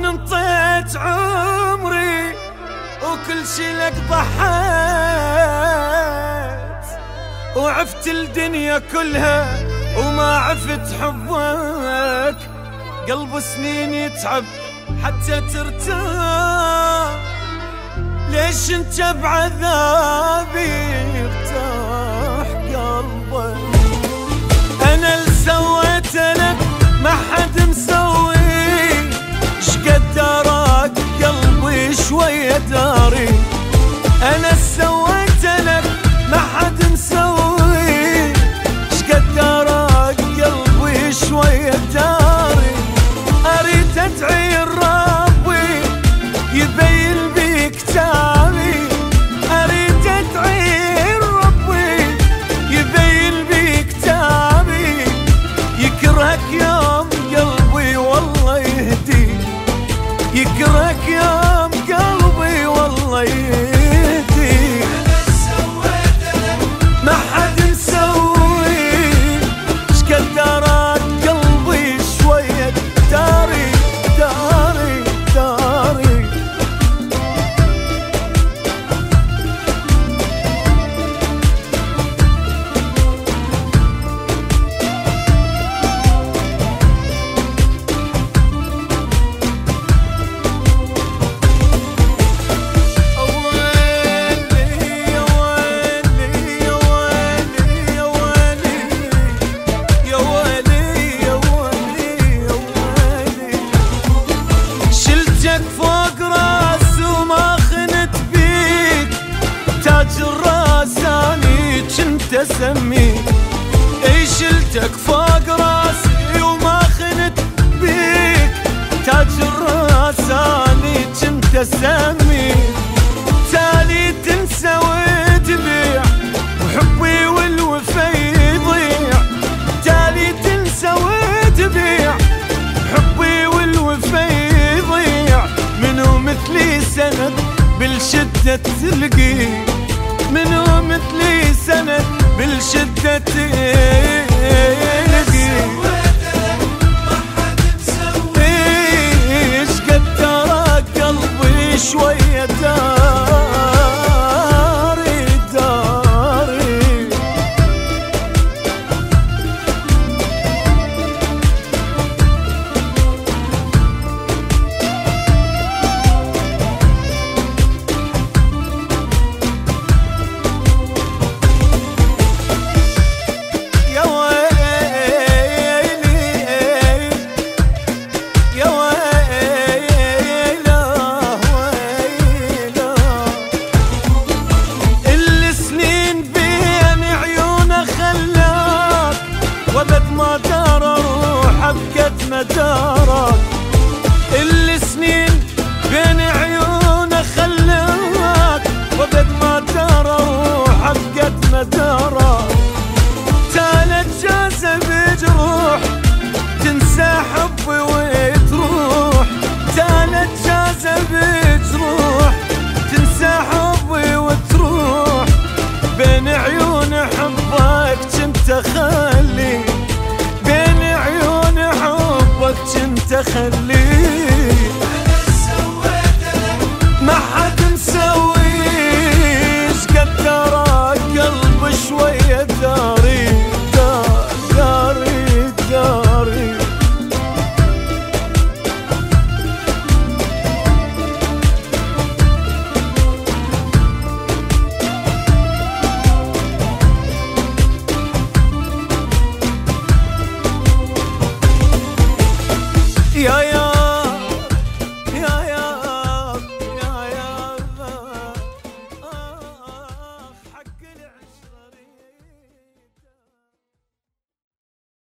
من انطيت عمري وكل شي لك ضحيت، وعفت الدنيا كلها وما عفت حبك. قلب سنين يتعب حتى ترتاح، ليش انت بعذابي يرتاح قلبك؟ انا اللي سويت لك ما حد مسوي، شقد دارك قلبي شوية داري. انا اللي سويت لك ما حد مسوي، شقد دارك قلبي شوية داري. اريد ادعي ربي يبين بي كتابي، اريد ادعي ربي يبين بي كتابي. يكرهك يوم قلبي والله يهدي، يكرهك يوم قلبي والله يهدي. ما حد مسوي، شقد دارك قلبي شوية داري داري داري. اسميك اي شلتك فوق راسي وما خنت بيك، تاج الراس اني كنت اسميك. تالي تنسى وتبيع وحبي والوفا يضيع، تالي تنسى وتبيع حبي والوفا يضيع. منو مثلي سند بالشدة تلقي، منو مثلي سند بالشدة تلقي. ايش قد ترك قلبي شوية داري داري. مدارك اللي سنين بين عيونه خلاك، وقد ما ترى روحك قد مدارك. تالت جازة بجروح تنسى حبي وتروح، تالت جازة بجروح تنسى حبي وتروح. بين عيون حبك كنت اخلي، بين عيون حبك كنت اخلي. ما حد مسوي، شقد ترك قلبي شوية داري داري داري. يا